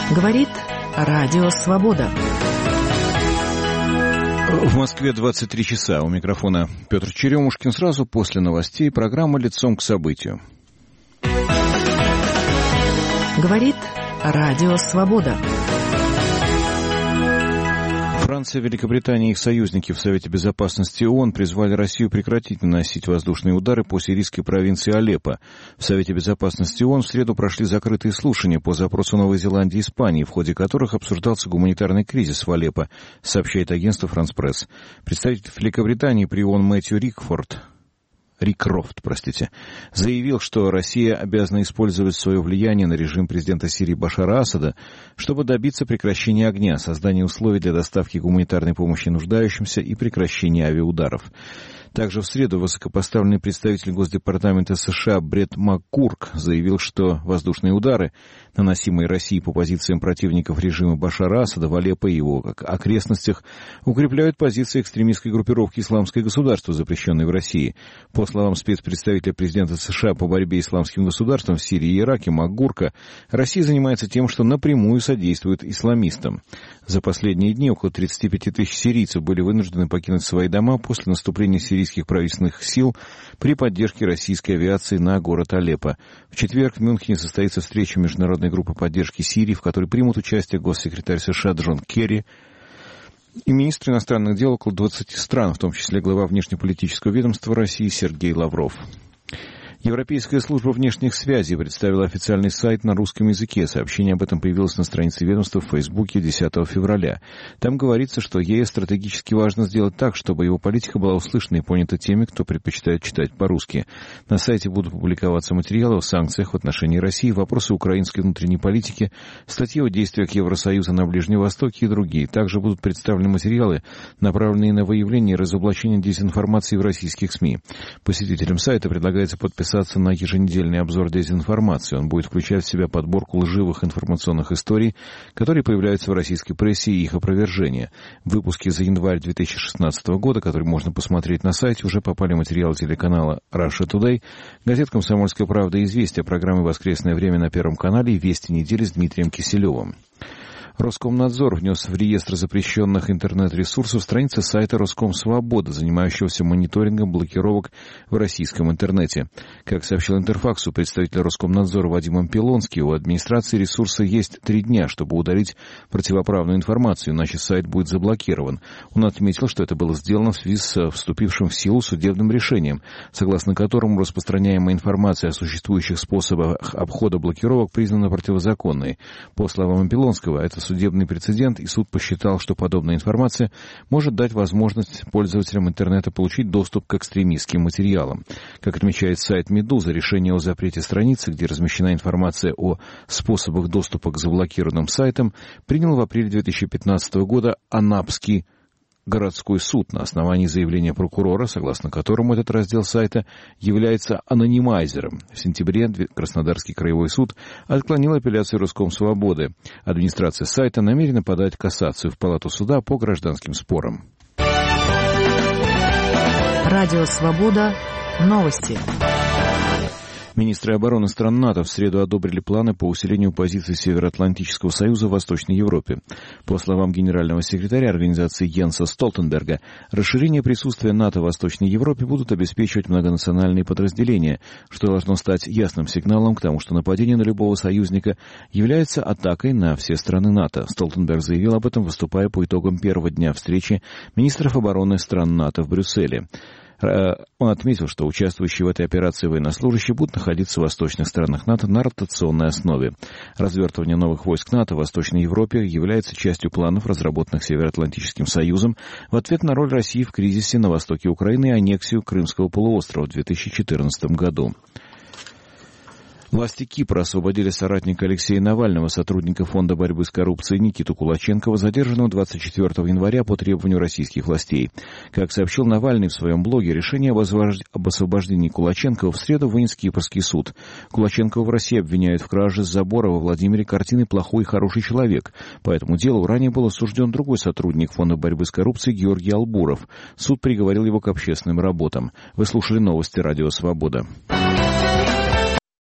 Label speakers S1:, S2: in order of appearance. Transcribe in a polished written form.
S1: Говорит Радио Свобода.
S2: В Москве 23 часа. У микрофона Петр Черемушкин. Сразу после новостей программа «Лицом к событию».
S1: Говорит Радио Свобода.
S2: Франция, Великобритания и их союзники в Совете Безопасности ООН призвали Россию прекратить наносить воздушные удары по сирийской провинции Алеппо. В Совете Безопасности ООН в среду прошли закрытые слушания по запросу Новой Зеландии и Испании, в ходе которых обсуждался гуманитарный кризис в Алеппо, сообщает агентство «Франс Пресс». Представитель Великобритании при ООН Мэтью Рикрофт, заявил, что Россия обязана использовать свое влияние на режим президента Сирии Башара Асада, чтобы добиться прекращения огня, создания условий для доставки гуманитарной помощи нуждающимся и прекращения авиаударов. Также в среду высокопоставленный представитель Госдепартамента США Бред МакКурк заявил, что воздушные удары, наносимые Россией по позициям противников режима Башара Асада в Алеппо и его окрестностях, укрепляют позиции экстремистской группировки «Исламское государство», запрещенной в России. По словам спецпредставителя президента США по борьбе с исламским государством в Сирии и Ираке МакГурка, Россия занимается тем, что напрямую содействует исламистам. За последние дни около 35 тысяч сирийцев были вынуждены покинуть свои дома после наступления сирийских правительственных сил при поддержке российской авиации на город Алеппо. В четверг в Мюнхене состоится встреча международной группы поддержки Сирии, в которой примут участие госсекретарь США Джон Керри и министр иностранных дел около 20 стран, в том числе глава внешнеполитического ведомства России Сергей Лавров. Европейская служба внешних связей представила официальный сайт на русском языке. Сообщение об этом появилось на странице ведомства в Фейсбуке 10 февраля. Там говорится, что ЕС стратегически важно сделать так, чтобы его политика была услышана и понята теми, кто предпочитает читать по-русски. На сайте будут публиковаться материалы о санкциях в отношении России, вопросы украинской внутренней политики, статьи о действиях Евросоюза на Ближнем Востоке и другие. Также будут представлены материалы, направленные на выявление и разоблачение дезинформации в российских СМИ. Посетителям сайта предлагается подписаться на еженедельный обзор дезинформации. Он будет включать в себя подборку лживых информационных историй, которые появляются в российской прессе, и их опровержение. В выпуске за январь 2016 года, который можно посмотреть на сайте, уже попали материалы телеканала Russia Today, газет «Комсомольская правда» и «Известия», программы «Воскресное время» на Первом канале и «Вести недели» с Дмитрием Киселевым. Роскомнадзор внес в реестр запрещенных интернет-ресурсов страницы сайта Роскомсвобода, занимающегося мониторингом блокировок в российском интернете. Как сообщил Интерфаксу представитель Роскомнадзора Вадим Пилонский, у администрации ресурса есть 3 дня, чтобы удалить противоправную информацию, иначе сайт будет заблокирован. Он отметил, что это было сделано в связи с вступившим в силу судебным решением, согласно которому распространяемая информация о существующих способах обхода блокировок признана противозаконной. По словам Пилонского, это судебный прецедент, и суд посчитал, что подобная информация может дать возможность пользователям интернета получить доступ к экстремистским материалам. Как отмечает сайт «Медуза», решение о запрете страницы, где размещена информация о способах доступа к заблокированным сайтам, принял в апреле 2015 года Анапский городской суд на основании заявления прокурора, согласно которому этот раздел сайта является анонимайзером. В сентябре Краснодарский краевой суд отклонил апелляцию Роскомсвободы. Администрация сайта намерена подать кассацию в Палату суда по гражданским спорам.
S1: Радио Свобода. Новости.
S2: Министры обороны стран НАТО в среду одобрили планы по усилению позиций Североатлантического союза в Восточной Европе. По словам генерального секретаря организации Йенса Столтенберга, расширение присутствия НАТО в Восточной Европе будут обеспечивать многонациональные подразделения, что должно стать ясным сигналом к тому, что нападение на любого союзника является атакой на все страны НАТО. Столтенберг заявил об этом, выступая по итогам первого дня встречи министров обороны стран НАТО в Брюсселе. Он отметил, что участвующие в этой операции военнослужащие будут находиться в восточных странах НАТО на ротационной основе. Развертывание новых войск НАТО в Восточной Европе является частью планов, разработанных Североатлантическим союзом в ответ на роль России в кризисе на востоке Украины и аннексию Крымского полуострова в 2014 году. Власти Кипра освободили соратника Алексея Навального, сотрудника Фонда борьбы с коррупцией Никиту Кулаченкова, задержанного 24 января по требованию российских властей. Как сообщил Навальный в своем блоге, решение об освобождении Кулаченкова в среду вынес Кипрский суд. Кулаченкова в России обвиняют в краже с забора во Владимире картины «Плохой и хороший человек». По этому делу ранее был осужден другой сотрудник Фонда борьбы с коррупцией Георгий Албуров. Суд приговорил его к общественным работам. Вы слушали новости «Радио Свобода».